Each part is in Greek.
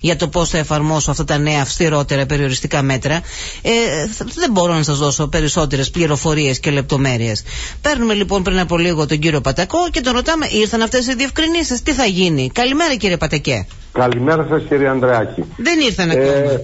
για το πώς θα εφαρμόσω αυτά τα νέα αυστηρότερα περιοριστικά μέτρα. Δεν μπορώ να σας δώσω περισσότερες πληροφορίες και λεπτομέρειες. Παίρνουμε λοιπόν πριν από λίγο τον κύριο Πατακό και τον ρωτάμε, ήρθαν αυτές οι διευκρινήσεις, τι θα γίνει? Καλημέρα κύριε Πατακέ. Καλημέρα σας κύριε Ανδρεάκη. Δεν ήρθαν ακόμα.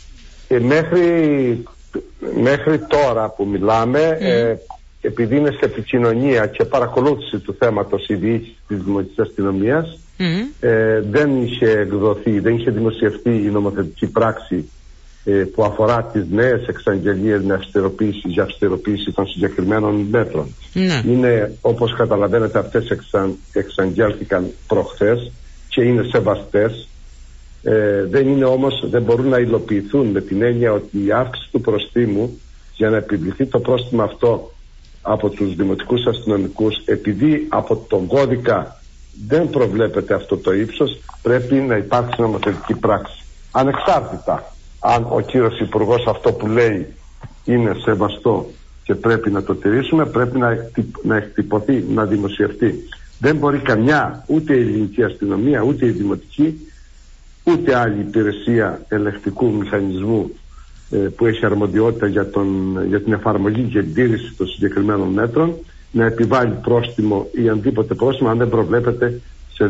Μέχρι τώρα που μιλάμε, επειδή είναι σε επικοινωνία και παρακολούθηση του θέματος η διοίκηση της Δημοτικής Αστυνομίας, δεν είχε εκδοθεί, δεν είχε δημοσιευτεί η νομοθετική πράξη που αφορά τις νέες εξαγγελίες για αυστηροποίηση των συγκεκριμένων μέτρων. Είναι, όπως καταλαβαίνετε, αυτές εξαγγέλθηκαν προχθές και είναι σεβαστές. Δεν είναι όμως, δεν μπορούν να υλοποιηθούν με την έννοια ότι η αύξηση του προστίμου, για να επιβληθεί το πρόστιμο αυτό από τους δημοτικούς αστυνομικούς, επειδή από τον κώδικα δεν προβλέπεται αυτό το ύψος, πρέπει να υπάρξει νομοθετική πράξη. Ανεξάρτητα αν ο κύριος Υπουργός αυτό που λέει είναι σεβαστό και πρέπει να το τηρήσουμε, πρέπει να εκτυπωθεί, να δημοσιευτεί. Δεν μπορεί καμιά, ούτε η ελληνική αστυνομία, ούτε η δημοτική, ούτε άλλη υπηρεσία ελεκτικού μηχανισμού που έχει αρμοδιότητα για την εφαρμογή και την τήρηση των συγκεκριμένων μέτρων, να επιβάλλει πρόστιμο ή αντίποτε πρόστιμο αν δεν προβλέπεται σε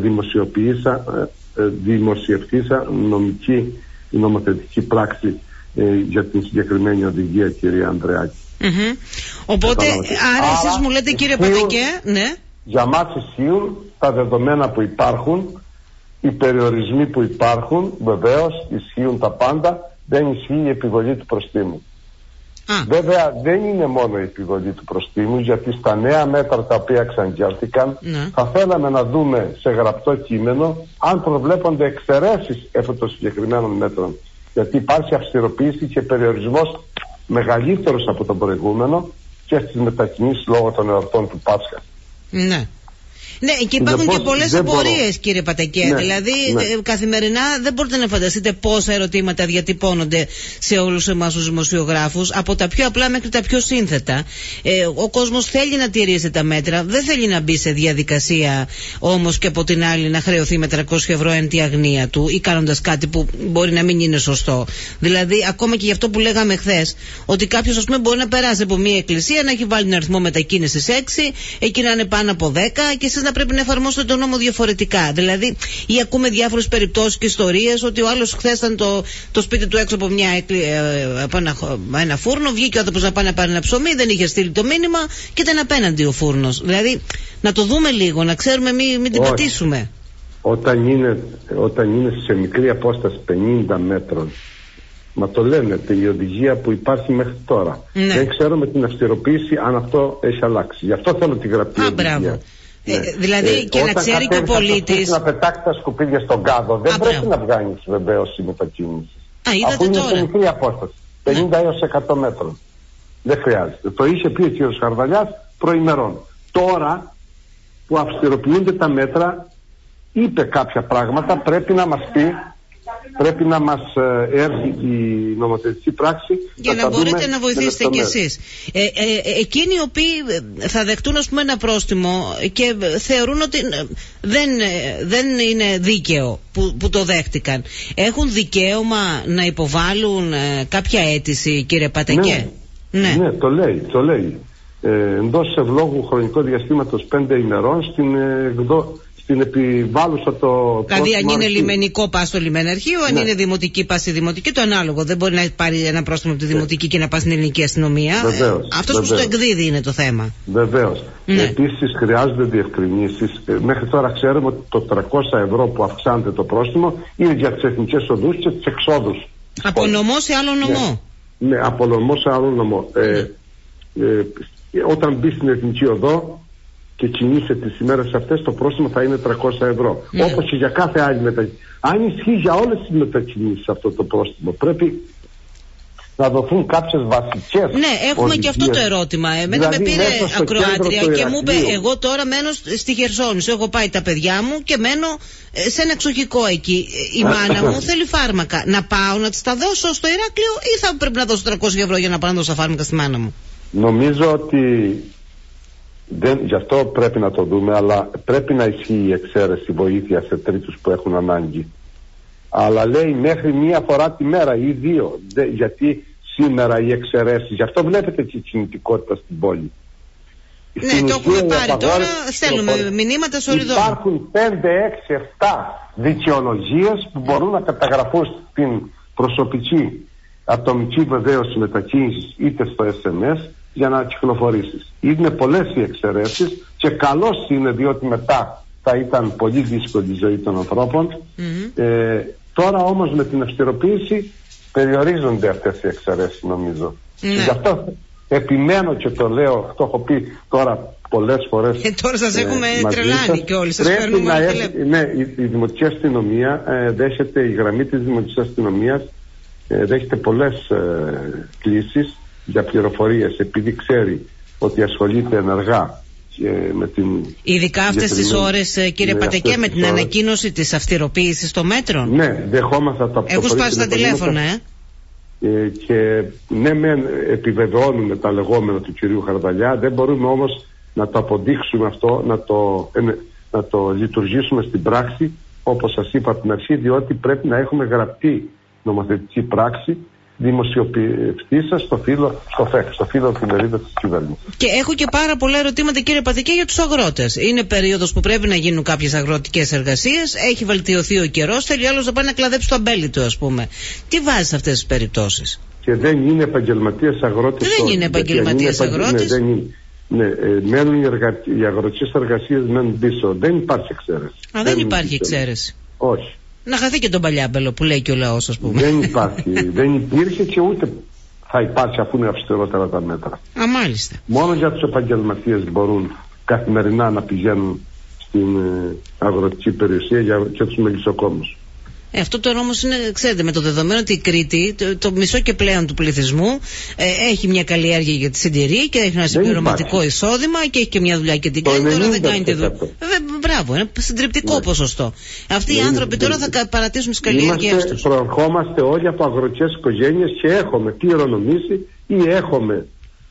δημοσιευτήσα νομοθετική πράξη για την συγκεκριμένη οδηγία, κυρία Ανδρεάκη. Οπότε, άρα εσείς μου λέτε, κύριε Πατακέ, ναι. Για μας ισχύουν τα δεδομένα που υπάρχουν, οι περιορισμοί που υπάρχουν, βεβαίως ισχύουν τα πάντα, δεν ισχύει η επιβολή του προστίμου. Βέβαια δεν είναι μόνο η επιβολή του προστίμου, γιατί στα νέα μέτρα τα οποία εξαγγέλθηκαν θα θέλαμε να δούμε σε γραπτό κείμενο αν προβλέπονται εξαιρέσεις από των συγκεκριμένων μέτρων, γιατί υπάρχει αυστηροποίηση και περιορισμός μεγαλύτερος από τον προηγούμενο και στις μετακινήσεις λόγω των εορτών του Πάσχα. Ναι, και υπάρχουν και πολλές απορίες, κύριε Πατακέ. Δηλαδή, καθημερινά δεν μπορείτε να φανταστείτε πόσα ερωτήματα διατυπώνονται σε όλους εμάς τους δημοσιογράφους, από τα πιο απλά μέχρι τα πιο σύνθετα. Ο κόσμος θέλει να τηρήσει τα μέτρα, δεν θέλει να μπει σε διαδικασία όμως και από την άλλη να χρεωθεί με 300 ευρώ εν τη αγνία του ή κάνοντας κάτι που μπορεί να μην είναι σωστό. Δηλαδή, ακόμα και γι' αυτό που λέγαμε χθες, ότι κάποιος, ας πούμε, μπορεί να περάσει από μια εκκλησία, να έχει βάλει τον αριθμό μετακίνησης 6, εκεί να είναι πάνω από 10 και εσείς να πρέπει να εφαρμόσετε τον νόμο διαφορετικά. Δηλαδή, ή ακούμε διάφορες περιπτώσεις και ιστορίες ότι ο άλλος χθες ήταν το σπίτι του έξω από ένα φούρνο, βγήκε ο άνθρωπος να πάει να πάρει ένα ψωμί, δεν είχε στείλει το μήνυμα και ήταν απέναντι ο φούρνος. Δηλαδή, να το δούμε λίγο, να ξέρουμε, μην την πατήσουμε. Όταν είναι σε μικρή απόσταση 50 μέτρων, μα το λένε, η οδηγία που υπάρχει μέχρι τώρα. Δεν ξέρω με την αυστηροποίηση αν αυτό έχει αλλάξει. Γι' αυτό θέλω τη γραπτή οδηγία. Δηλαδή και να ξέρει και ο πολίτης. Να πετάξει τα σκουπίδια στον κάδο, δεν πρέπει να βγάλει βεβαίως η μετακίνηση. Αφού είναι σε μικρή απόσταση, 50 έως 100 μέτρων. Δεν χρειάζεται. Το είχε πει ο κ. Χαρδαλιάς προημερών. Τώρα που αυστηροποιούνται τα μέτρα, είπε κάποια πράγματα, πρέπει να μας πει, πρέπει να μας έρθει η νομοθετική πράξη για να μπορείτε να βοηθήσετε κι εσείς. Εκείνοι οι οποίοι θα δεχτούν, ας πούμε, ένα πρόστιμο και θεωρούν ότι δεν είναι δίκαιο που το δέχτηκαν, έχουν δικαίωμα να υποβάλουν κάποια αίτηση, κύριε Πατακέ? Ναι, το λέει. Εντός ευλόγου χρονικό διαστήματος 5 ημερών στην επιβάλλουσα το. Δηλαδή, αν είναι λιμενικό, πας στο λιμεναρχείο, αν είναι δημοτική, πας στη δημοτική, το ανάλογο. Δεν μπορεί να πάρει ένα πρόστιμο από τη δημοτική και να πας στην ελληνική αστυνομία. Αυτός που στο εκδίδει είναι το θέμα. Βεβαίως. Επίσης, χρειάζονται διευκρινήσεις. Μέχρι τώρα ξέρουμε ότι το 300 ευρώ που αυξάνεται το πρόστιμο είναι για τις εθνικές οδούς και τις εξόδους. Από νομό σε άλλο νομό. Ναι, από νομό σε άλλο νομό. Όταν μπει στην εθνική οδό και κινείσαι τις ημέρες αυτές, το πρόστιμο θα είναι 300 ευρώ. Όπως και για κάθε άλλη μετακίνηση. Αν ισχύει για όλες τις μετακινήσεις αυτό το πρόστιμο, πρέπει να δοθούν κάποιες βασικές. Ναι, έχουμε οδηγίες. Και αυτό το ερώτημα. Εμένα με πήρε ακροάτρια και μου είπε, εγώ τώρα μένω στη Χερσόνησο. Έχω πάει τα παιδιά μου και μένω σε ένα εξοχικό εκεί. Η μάνα μου θέλει φάρμακα. Να πάω να της τα δώσω στο Ηράκλειο ή θα πρέπει να δώσω 300 ευρώ για να πάω να δώσω φάρμακα στη μάνα μου? Νομίζω ότι γι' αυτό πρέπει να το δούμε, αλλά πρέπει να ισχύει η εξαίρεση βοήθεια σε τρίτους που έχουν ανάγκη. Αλλά λέει μέχρι μία φορά τη μέρα ή 2. Γιατί σήμερα οι εξαιρέσεις, γι' αυτό βλέπετε και η κινητικότητα στην πόλη. Ναι, το έχουμε πάρει τώρα, στέλνουμε μηνύματα σοριδών. Υπάρχουν 5, 6, 7 δικαιολογίες που μπορούν να καταγραφούν στην προσωπική ατομική βεβαίωση μετακίνησης είτε στο SMS για να κυκλοφορήσεις. Είναι πολλές οι εξαιρέσεις και καλώς είναι, διότι μετά θα ήταν πολύ δύσκολη η ζωή των ανθρώπων. Τώρα όμως με την αυστηροποίηση περιορίζονται αυτές οι εξαιρέσεις, νομίζω. Γι' αυτό επιμένω και το λέω, το έχω πει τώρα πολλές φορές. Τώρα σας έχουμε τρελάνει και όλοι σας παίρνουμε ναι, η Δημοτική Αστυνομία δέχεται, η γραμμή της Δημοτικής Αστυνομίας δέχεται πολλές κλήσεις για πληροφορίες, επειδή ξέρει ότι ασχολείται ενεργά με την... Ειδικά αυτές τις ώρες, κύριε Πατεκέ, με την ανακοίνωση της αυστηροποίησης των μέτρων. Ναι, δεχόμαστε τα έχουν σπάσει τα τηλέφωνα, και ναι, επιβεβαιώνουμε τα λεγόμενα του κυρίου Χαρδαλιά. Δεν μπορούμε όμως να το αποδείξουμε αυτό, να το λειτουργήσουμε στην πράξη, όπως σας είπα από την αρχή, διότι πρέπει να έχουμε γραπτή νομοθετική πράξη δημοσιοποιηθήσα στο φύλλο εφημερίδα της κυβέρνησης. Και έχω και πάρα πολλά ερωτήματα, κύριε Πατεκέ, για τους αγρότες. Είναι περίοδος που πρέπει να γίνουν κάποιες αγροτικές εργασίες, έχει βελτιωθεί ο καιρός, θέλει άλλος να πάει να κλαδέψει το αμπέλι του, ας πούμε. Τι βάζει σε αυτές τις περιπτώσεις? Και δεν είναι επαγγελματίες αγρότες. Δεν είναι επαγγελματίες αγρότες. Ναι, μένουν οι αγροτικές εργασίες, μένουν πίσω. Δεν υπάρχει εξαίρεση. Δεν υπάρχει εξαίρεση. Όχι. Να χαθεί και τον παλιάμπελο που λέει και ο λαός, ας πούμε. Δεν υπάρχει. Δεν υπήρχε και ούτε θα υπάρξει, αφού είναι αυστηρότερα τα μέτρα. Μάλιστα. Μόνο για τους επαγγελματίες μπορούν καθημερινά να πηγαίνουν στην αγροτική περιουσία και τους μελισσοκόμους. Αυτό τώρα όμως είναι, ξέρετε, με το δεδομένο ότι η Κρήτη, το μισό και πλέον του πληθυσμού, έχει μια καλλιέργεια για τη συντηρή και έχει ένα συμπληρωματικό εισόδημα και έχει και μια δουλειά και την κάνει. Τώρα δεν κάνει τη δουλειά. Μπράβο, είναι συντριπτικό ποσοστό. Αυτοί οι άνθρωποι τώρα θα παρατήσουν τις καλλιέργειές τους. Προερχόμαστε όλοι από αγροτικές οικογένειες και έχουμε κληρονομήσει ή έχουμε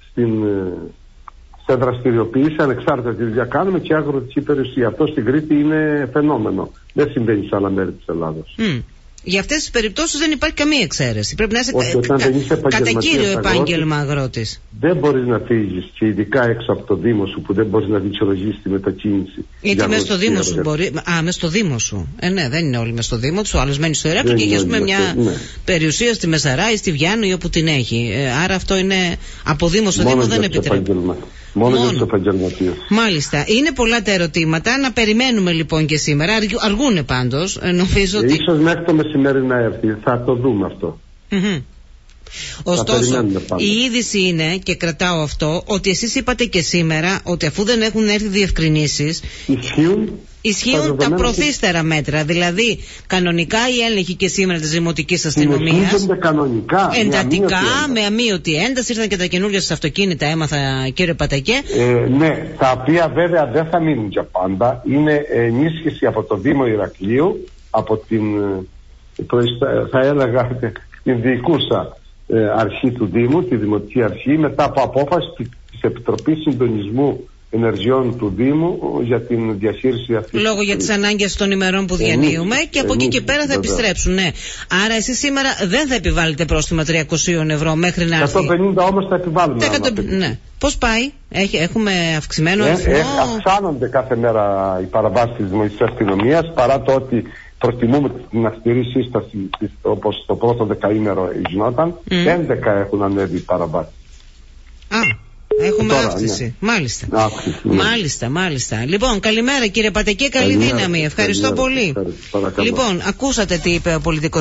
σε δραστηριοποίηση, ανεξάρτητα τη δουλειά κάνουμε, και αγροτική περιουσία. Αυτό στην Κρήτη είναι φαινόμενο. Δεν συμβαίνει σε άλλα μέρη της Ελλάδος. Για αυτές τις περιπτώσεις δεν υπάρχει καμία εξαίρεση. Πρέπει να είσαι κατά κύριο επάγγελμα αγρότης. Δεν μπορείς να φύγεις, και ειδικά έξω από το Δήμο σου, που δεν μπορείς να δικαιολογήσεις τη μετακίνηση. Γιατί μέσα στο Δήμο σου μπορεί. Μέσα στο Δήμο σου. Ναι, δεν είναι όλοι μέσα στο Δήμο του. Ο άλλος μένει στο Ηράκλειο και έχει, ας πούμε, μια περιουσία στη Μεσαρά ή στη Βιάννη ή όπου την έχει. Άρα αυτό είναι από Δήμο στο Δήμο, δεν επιτρέπει. Μόνο για τους επαγγελματίες. Μάλιστα. Είναι πολλά τα ερωτήματα. Να περιμένουμε λοιπόν και σήμερα. Αργούνε πάντως. Νομίζω ότι. Ίσως μέχρι το μεσημέρι να έρθει. Θα το δούμε αυτό. Ωστόσο, η είδηση είναι, και κρατάω αυτό, ότι εσείς είπατε και σήμερα ότι αφού δεν έχουν έρθει διευκρινήσεις, ισχύουν τα προθύστερα μέτρα. Δηλαδή, κανονικά οι έλεγχοι και σήμερα της Δημοτικής Αστυνομίας εντατικά, με αμείωτη ένταση, ήρθαν και τα καινούργια σας αυτοκίνητα, έμαθα, κύριε Πατεκέ. Ναι, τα οποία βέβαια δεν θα μείνουν για πάντα. Είναι ενίσχυση από το Δήμο Ηρακλείου, από την, θα έλεγα, την διοικούσα αρχή του Δήμου, τη Δημοτική Αρχή, μετά από απόφαση της Επιτροπής Συντονισμού Ενεργειών του Δήμου για την διαχείριση αυτής. Λόγω για τις ανάγκες των ημερών που διανύουμε, και από εκεί και πέρα θα επιστρέψουν. Ναι. Άρα εσείς σήμερα δεν θα επιβάλλετε πρόστιμα 300 ευρώ μέχρι να έρθει. 150 όμως θα επιβάλλουμε. Ναι. Πώς πάει? Έχουμε αυξημένο αριθμό? Αυξάνονται κάθε μέρα οι παραβάσεις της Δημοτικής Αστυνομίας, παρά το ότι προτιμούμε την αυστηρή σύσταση, όπως το πρώτο δεκαήμερο γινόταν. 11 έχουν ανέβει οι παραβάσεις. Έχουμε αύξηση. Ναι. Μάλιστα. Μάλιστα. Λοιπόν, καλημέρα κύριε Πατεκέ, καλή δύναμη. Ευχαριστώ πολύ. Λοιπόν, ακούσατε τι είπε ο πολιτικός